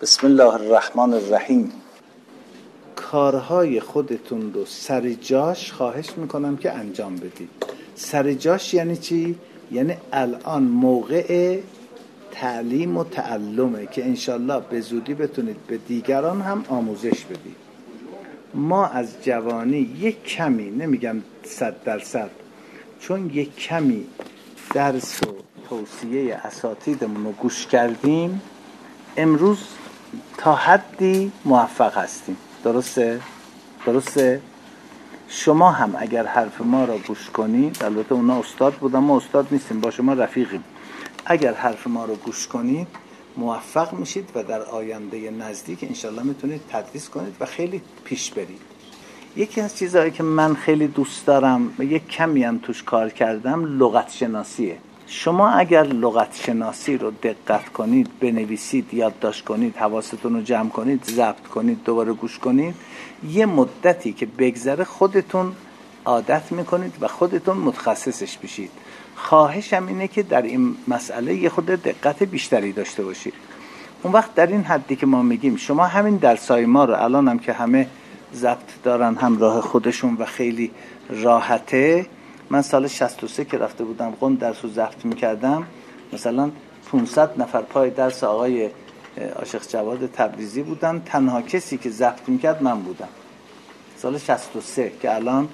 بسم الله الرحمن الرحیم. کارهای خودتون رو سر جاش خواهش میکنم که انجام بدید. سر جاش یعنی چی؟ یعنی الان موقع تعلیم و تعلمه که انشالله به زودی بتونید به دیگران هم آموزش بدید. ما از جوانی یک کمی، نمیگم 100%، چون یک کمی درس و توصیه اساتیدمون رو گوش کردیم، امروز تا حدی موفق هستیم. درسته؟ شما هم اگر حرف ما را گوش کنید، البته اونا استاد بودن، ما استاد نیستیم، با شما رفیقیم، اگر حرف ما را گوش کنید موفق میشید و در آینده نزدیک انشالله میتونید تدریس کنید و خیلی پیش برید. یکی از چیزهایی که من خیلی دوست دارم و یک کمی هم توش کار کردم لغت شناسیه. شما اگر لغت شناسی رو دقت کنید، بنویسید، یادداشت کنید، حواستون رو جمع کنید، ضبط کنید، دوباره گوش کنید، یه مدتی که بگذره خودتون عادت میکنید و خودتون متخصصش بشید. خواهشم اینه که در این مسئله یه خود دقت بیشتری داشته باشید. اون وقت در این حدی که ما میگیم شما همین درسای ما رو الان هم که همه ضبط دارن همراه خودشون و خیلی راحته. من سال 63 که رفته بودم قم درس رو ضبط میکردم، مثلا 500 نفر پای درس آقای عاشق جواد تبریزی بودن، تنها کسی که ضبط میکرد من بودم. سال 63 که الان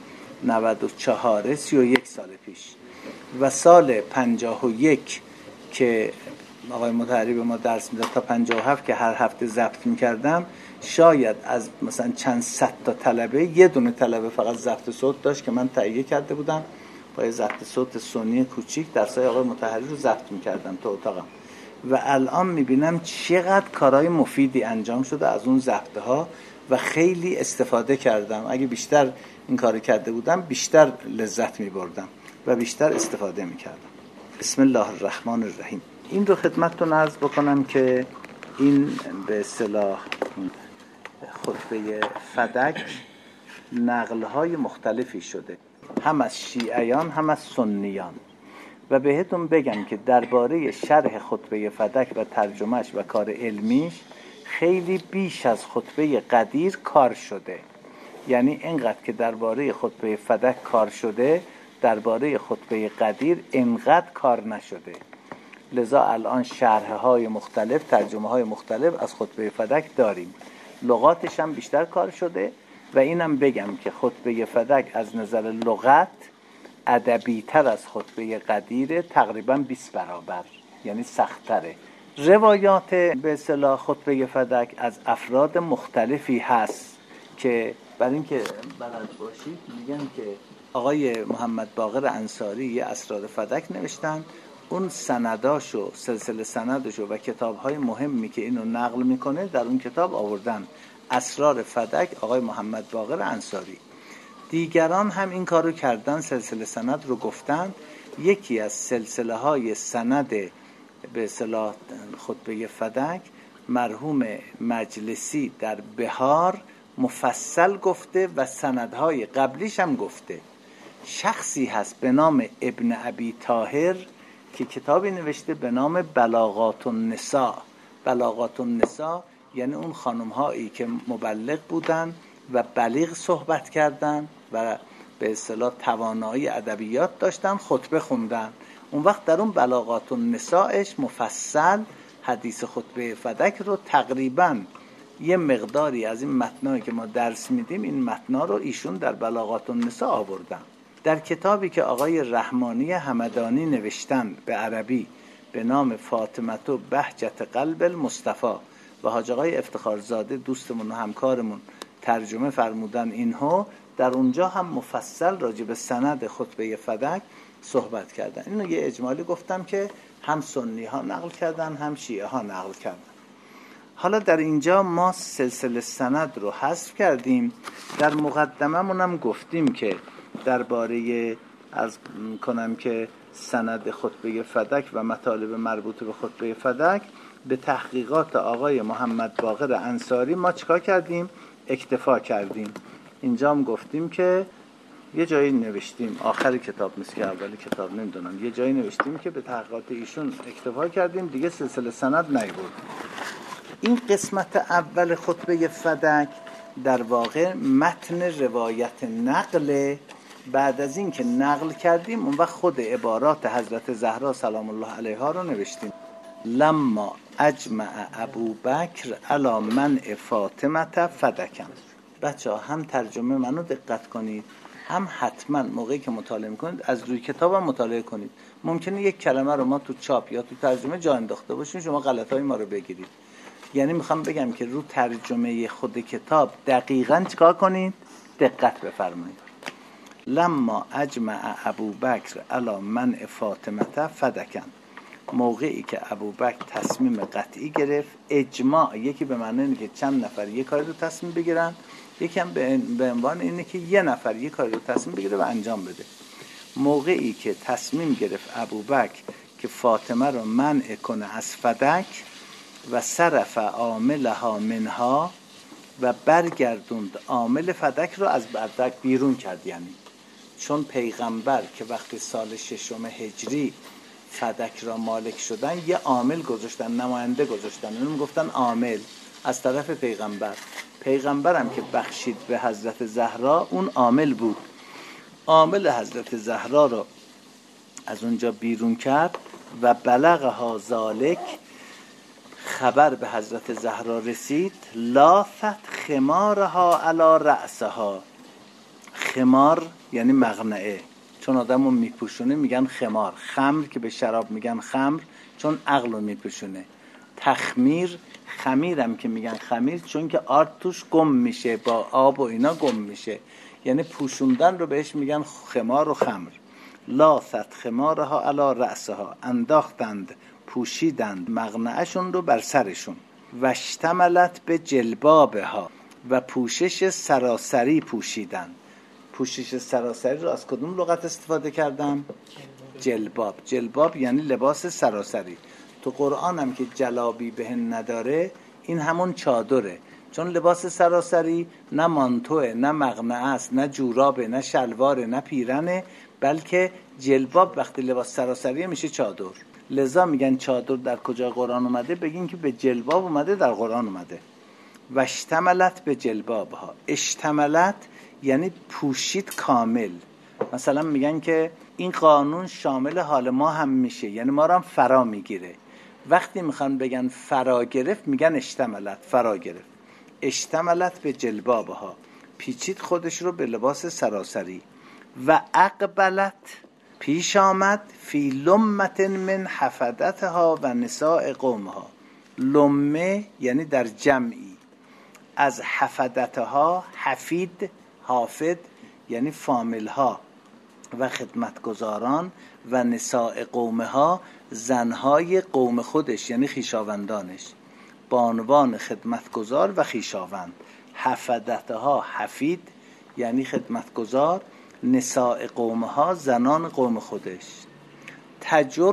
94، 31 سال پیش. و سال 51 که آقای مطهری به ما درس میداد تا 57 که هر هفته ضبط میکردم، شاید از مثلا چند صد تا طلبه یه دونه طلبه فقط ضبط صوت داشت که من تهیه کرده بودم با یه ضبط صوت سونی کوچیک. درسای آقای مطهری رو ضبط میکردم تو اتاقم و الان میبینم چقدر کارهای مفیدی انجام شده از اون ضبط ها و خیلی استفاده کردم. اگه بیشتر این کار کرده بودم بیشتر لذت میبردم و بیشتر استفاده میکردم. بسم الله الرحمن الرحیم. این رو خدمتتون عرض بکنم که این به اصطلاح خطبه فدک نقل‌های مختلفی شده، هم از شیعیان هم از سنیان، و بهتون بگم که درباره شرح خطبه فدک و ترجمهش و کار علمیش خیلی بیش از خطبه قدیر کار شده. یعنی اینقدر که درباره خطبه فدک کار شده، درباره خطبه قدیر اینقدر کار نشده. لذا الان شرح‌های مختلف، ترجمه‌های مختلف از خطبه فدک داریم. لغاتش هم بیشتر کار شده و اینم بگم که خطبه فدک از نظر لغت ادبی تر از خطبه قدیر، تقریبا 20 برابر، یعنی سخت‌تره. روایات به اصطلاح خطبه فدک از افراد مختلفی هست که برای اینکه بلد باشید میگن که آقای محمد باقر انصاری یه اسرار فدک نوشتن، اون سنداشو، سلسله سندشو و کتاب‌های مهمی که اینو نقل میکنه در اون کتاب آوردن. اسرار فدک آقای محمد باقر انصاری. دیگران هم این کارو کردن، سلسله سند رو گفتن. یکی از سلسله های سند به اصطلاح خطبه فدک مرحوم مجلسی در بهار مفصل گفته و سندهای قبلیش هم گفته. شخصی هست به نام ابن ابی طاهر که کتابی نوشته به نام بلاغات النساء. بلاغات النساء یعنی اون خانم هایی که مبلغ بودن و بلیغ صحبت کردن و به اصطلاح توانایی ادبیات داشتن، خطبه خوندن. اون وقت در اون بلاغات النسائش مفصل حدیث خطبه فدک رو تقریبا یه مقداری از این متنایی که ما درس میدیم، این متنا رو ایشون در بلاغات النساء آوردن. در کتابی که آقای رحمانی همدانی نوشتن به عربی به نام فاطمه بهجت قلب المصطفی و حاج آقای افتخارزاده دوستمون و همکارمون ترجمه فرمودن اینها، در اونجا هم مفصل راجع به سند خطبه فدک صحبت کردن. اینو یه اجمالی گفتم که هم سنی ها نقل کردن هم شیعه ها نقل کردن. حالا در اینجا ما سلسله سند رو حذف کردیم. در مقدممون هم گفتیم که درباره از کنم که سند خطبه فدک و مطالب مربوط به خطبه فدک به تحقیقات آقای محمد باقر انصاری ما چیکار کردیم؟ اکتفا کردیم. اینجا هم گفتیم که یه جایی نوشتیم، آخر کتاب مثل که اولی کتاب نمیدونم، یه جایی نوشتیم که به تحقیقات ایشون اکتفا کردیم، دیگه سلسله سند نیاوردیم. این قسمت اول خطبه فدک در واقع متن روایت نقل. بعد از این که نقل کردیم اون وقت خود عبارات حضرت زهرا سلام الله علیها رو نوشتیم. لما اجمع ابوبکر علی منع فاطمه فدکم. بچه ها هم ترجمه منو دقت کنید، هم حتما موقعی که مطالعه میکنید از روی کتاب هم مطالعه کنید. ممکنه یک کلمه رو ما تو چاپ یا تو ترجمه جا انداخته باشیم، شما غلطای ما رو بگیرید. یعنی میخوام بگم که رو ترجمه خود کتاب دقیقاً چیکار کنید؟ دقت بفرمایید. لما اجمع ابوبکر علی منع فاطمه فدکن. موقعی که ابوبکر تصمیم قطعی گرفت، اجماع یکی به معنی اینه که چند نفر یک کاری رو تصمیم بگیرن، یکی هم به عنوان اینه که یه نفر یک کاری رو تصمیم بگیره و انجام بده. موقعی که تصمیم گرفت ابوبکر که فاطمه رو منع کنه از فدک و صرف عاملها منها و برگردوند عامل فدک رو از فدک بیرون کرد. یعنی چون پیغمبر که وقتی سال 6 هجری فدک را مالک شدن یه عامل گذاشتن، نماینده گذاشتن، اونم گفتن عامل از طرف پیغمبرم که بخشید به حضرت زهرا اون عامل بود. عامل حضرت زهرا رو از اونجا بیرون کرد و بلغها ذالک، خبر به حضرت زهرا رسید. لافت خمارها علی رأسها. خمار یعنی مغنعه، چون آدمو میپوشونه میگن خمار. خمر که به شراب میگن خمر چون عقلو میپوشونه. تخمیر، خمیرم که میگن خمیر چون که آرد توش گم میشه، با آب و اینا گم میشه، یعنی پوشوندن رو بهش میگن خمار و خمر. لاثت خمارها علی رأسها، انداختند پوشیدند مغنعشون رو بر سرشون. واشتملت به جلبابها، و پوشش سراسری پوشیدند. پوشش سراسری رو از کدوم لغت استفاده کردم؟ جلباب. جلباب یعنی لباس سراسری. تو قرآن هم که جلابی بهن نداره، این همون چادره، چون لباس سراسری نه مانتوه، نه مغنعه است، نه جورابه، نه شلواره، نه پیرنه، بلکه جلباب وقتی لباس سراسریه میشه چادر. لذا میگن چادر در کجا قرآن اومده؟ بگین که به جلباب اومده، در قرآن اومده. و اشتملت به جلبابها. اشتملت یعنی پوشید کامل. مثلا میگن که این قانون شامل حال ما هم میشه، یعنی ما رو هم فرا میگیره. وقتی میخوان بگن فرا گرفت میگن اشتملت، فرا گرفت. اشتملت به جلبابها، پیچید خودش رو به لباس سراسری. و اقبلت، پیش آمد، فی لمت من حفدتها و نساء قومها. لمه یعنی در جمعی، از حفدتها، حفید، حافد یعنی فامیلها و خدمتگزاران، و نساء قومها زنهای قوم خودش یعنی خیشاوندانش، بانوان خدمتگزار و خیشاوند. حفدتها حفید یعنی خدمتگزار، نساء قومها زنان قوم خودش. تجر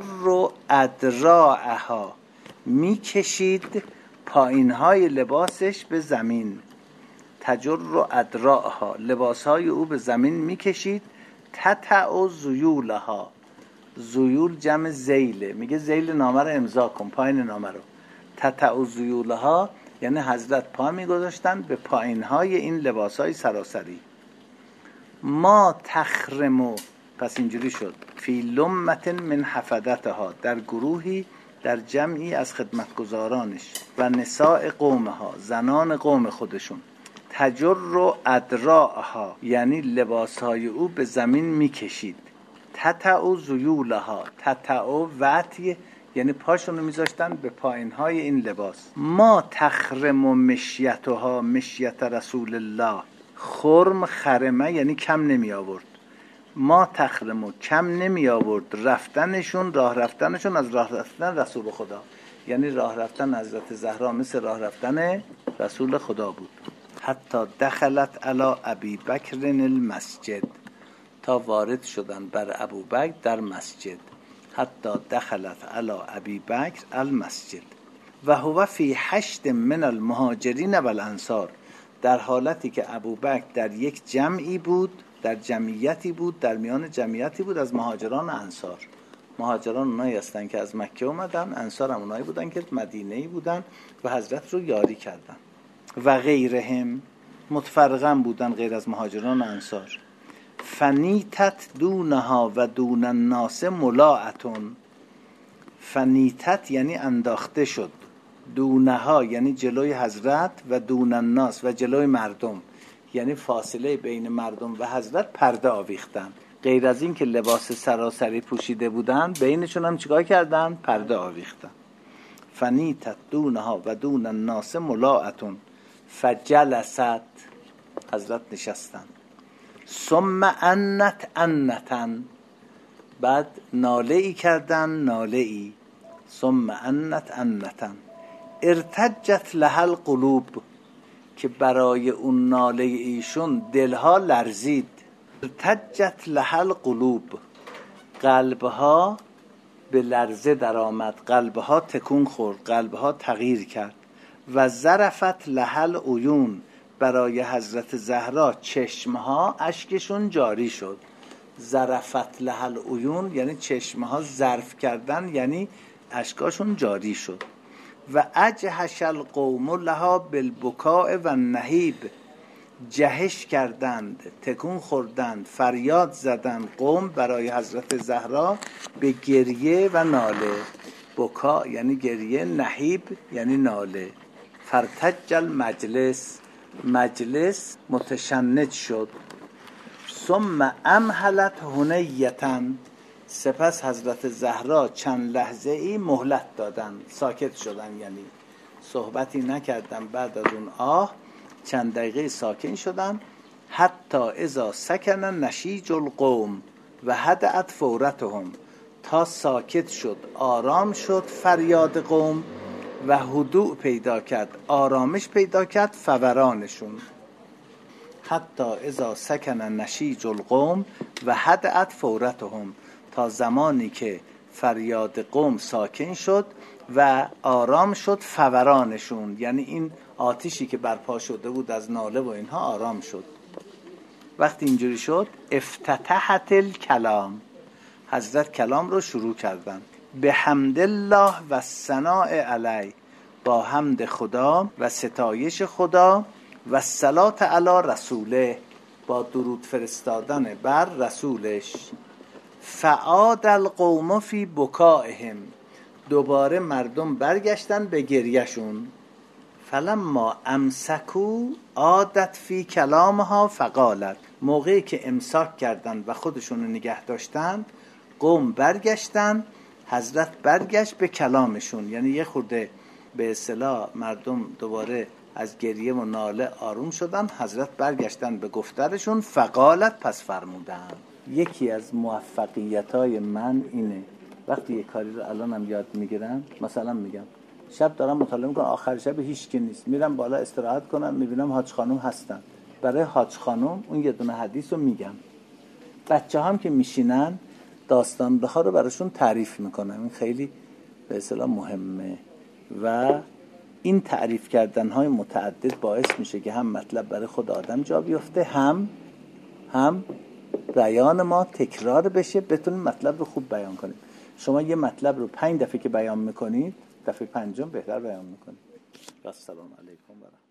ادراعها، میکشید پایینهای لباسش به زمین. تجر ادراعها، لباسهای او به زمین میکشید. تتع زیولها، زیول جمع زیله، میگه زیل نامه رو امضا کن، پایین نامه رو. تتع زیولها یعنی حضرت پا میگذاشتن به پایینهای این لباسهای سراسری. ما تخرمو، پس اینجوری شد، فی لمت من حفدتها، در گروهی، در جمعی از خدمتگزارانش، و نساء قومها زنان قوم خودشون. تجر ادراعها یعنی لباسهای او به زمین میکشید. تتع زیولها، تتع وطی یعنی پاشونو میذاشتن به پایینهای این لباس. ما تخرم مشیتها مشیت رسول الله، خرم خرمه یعنی کم نمی آورد. ما تخرمو کم نمی آورد رفتنشون، راه رفتنشون از راه رفتن رسول خدا، یعنی راه رفتن حضرت زهرا مثل راه رفتن رسول خدا بود. حتی دخلت علی ابی بکر المسجد، تا وارد شدن بر ابوبکر در مسجد. حتی دخلت علی ابی بکر المسجد و هو فی 8 من المهاجرین و الانصار، در حالتی که ابوبکر در یک جمعی بود، در جمعیتی بود، در میان جمعیتی بود از مهاجران و انصار. مهاجران اونایی هستن که از مکه اومدن، انصار هم اونایی بودن که مدینه‌ای بودن و حضرت رو یاری کردن. و غیرهم متفرقا بودن غیر از مهاجران و انصار. فنیتت دونها و دون الناس ملاعتون. فنیتت یعنی انداخته شد، دونها یعنی جلوی حضرت، و دون الناس و جلوی مردم، یعنی فاصله بین مردم و حضرت پرده آویختن. غیر از این که لباس سراسری پوشیده بودن، بینشون هم چیکار کردن؟ پرده آویختن. فنیتت دونها و دون الناس ملاعتون. فجلست، حضرت نشستن. ثم انت انتن، بعد ناله ای کردن، ناله ای. ثم انت انتن. ارتجت لها القلوب، که برای اون ناله ایشون دلها لرزید. ارتجت لها القلوب، قلبها به لرزه در آمد، قلبها تکون خورد، قلبها تغییر کرد. و ظرفت لها العیون، برای حضرت زهرا چشمها اشکشون جاری شد. ظرفت لها العیون یعنی چشمها ظرف کردن، یعنی اشکاشون جاری شد. و اجهش القوم لها بالبکاء و النهیب، جهش کردند، تکون خوردند، فریاد زدند قوم برای حضرت زهرا به گریه و ناله. بکا یعنی گریه، نهیب یعنی ناله. فرتج المجلس، مجلس متشنج شد. ثم امهلت هنیتن، سپس حضرت زهرا چند لحظه ای مهلت دادن، ساکت شدن، یعنی صحبتی نکردن. بعد از اون چند دقیقه ساکن شدن. حتی اذا سکن نشیج القوم و هدأت فورتهم، تا ساکت شد، آرام شد فریاد قوم و هدوء پیدا کرد، آرامش پیدا کرد فورانشون. حتی اذا سکن نشیج القوم و هدأت فورتهم، تا زمانی که فریاد قوم ساکن شد و آرام شد فورانشون، یعنی این آتشی که برپا شده بود از ناله و اینها آرام شد. وقتی اینجوری شد افتتحت الکلام، حضرت کلام رو شروع کردن. به حمد الله و ثناء علی، با حمد خدا و ستایش خدا، و صلات علی رسوله، با درود فرستادن بر رسولش. فعاد القوم فی بکائهم، دوباره مردم برگشتن به گریهشون. فلما امسکو عادت فی کلامها فقالت، موقعی که امساک کردن و خودشون رو نگه داشتن، قوم برگشتن، حضرت برگشت به کلامشون، یعنی یه خورده به اصطلاح مردم دوباره از گریه و ناله آروم شدن، حضرت برگشتن به گفتارشون. فقالت، پس فرمودن. یکی از موفقیت‌های من اینه وقتی یه کاری رو الانم یاد میگیرم، مثلا میگم شب دارم مطالعه میکنم، آخر شب هیچ کی نیست، میرم بالا استراحت کنم، میبینم حاج خانم هستن، برای حاج خانم اون یه دونه حدیث رو میگم. بچه هم که میشینن داستان‌ها رو براشون تعریف میکنم، این خیلی به اصطلاح مهمه. و این تعریف کردن‌های متعدد باعث میشه که هم مطلب برای خود آدم جا بیفته، هم بیان ما تکرار بشه، بتونیم مطلب رو خوب بیان کنیم. شما یه مطلب رو 5 دفعه که بیان میکنید، دفعه پنجم بهتر بیان میکنید. السلام علیکم و رحمت الله.